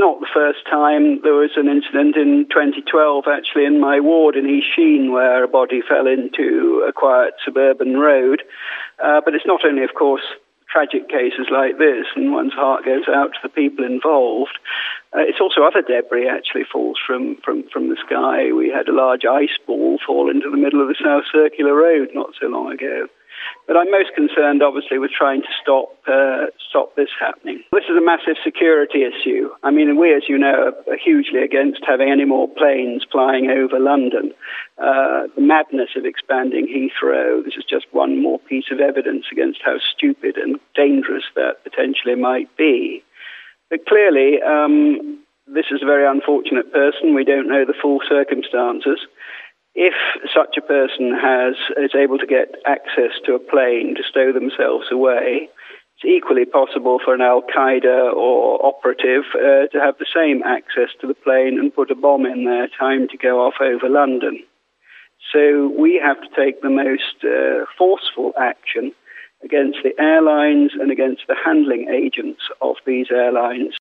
not the first time. There was an incident in 2012, actually, in my ward in East Sheen, where a body fell into a quiet suburban road. But it's not only, of course, tragic cases like this, and one's heart goes out to the people involved. It's also other debris actually falls from the sky. We had a large ice ball fall into the middle of the South Circular Road not so long ago. But I'm most concerned, obviously, with trying to stop this happening. This is a massive security issue. I mean, we, as you know, are hugely against having any more planes flying over London. The madness of expanding Heathrow, this is just one more piece of evidence against how stupid and dangerous that potentially might be. But clearly, this is a very unfortunate person. We don't know the full circumstances. If such a person is able to get access to a plane to stow themselves away, it's equally possible for an Al-Qaeda or operative to have the same access to the plane and put a bomb in there, timed to go off over London. So we have to take the most forceful action against the airlines and against the handling agents of these airlines